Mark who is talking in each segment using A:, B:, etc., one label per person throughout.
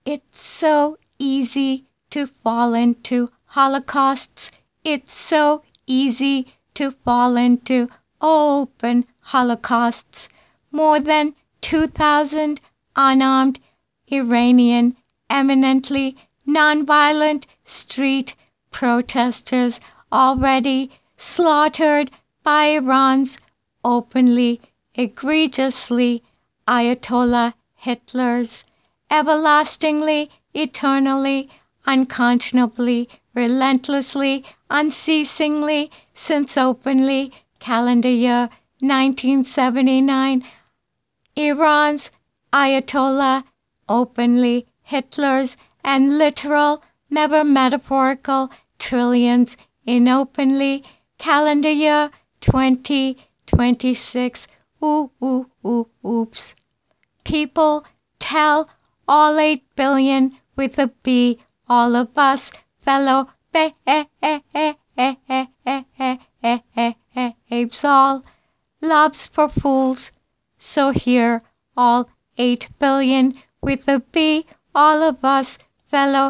A: It's so easy to fall into holocausts. It's so easy to fall into open holocausts. More than 2,000 unarmed Iranian, eminently nonviolent street protesters already slaughtered by Iran's openly, egregiously Ayatollah Hitler's everlastingly, eternally, unconscionably, relentlessly, unceasingly, since openly, calendar year 1979, Iran's Ayatollah, openly, Hitler's, and literal, never metaphorical, trillions in openly, calendar year 2026. Oops. People tell all 8 billion with a B, all of us fellow apes all loves for fools. So here all 8 billion with a B, all of us fellow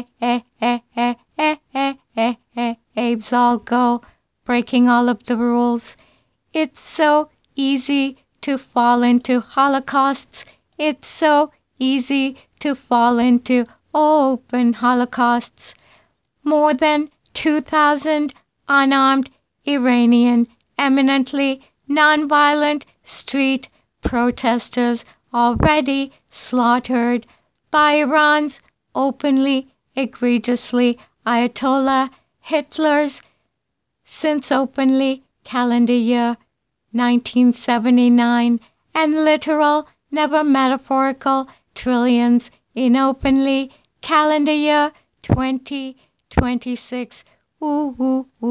A: apes all go, breaking all of the rules. It's so easy to fall into holocausts. It's so easy to fall into open holocausts. More than 2,000 unarmed Iranian, eminently nonviolent street protesters already slaughtered by Iran's openly, egregiously Ayatollah Hitler's since openly calendar year 1979, and literal, never metaphorical, trillions in openly calendar year 2026.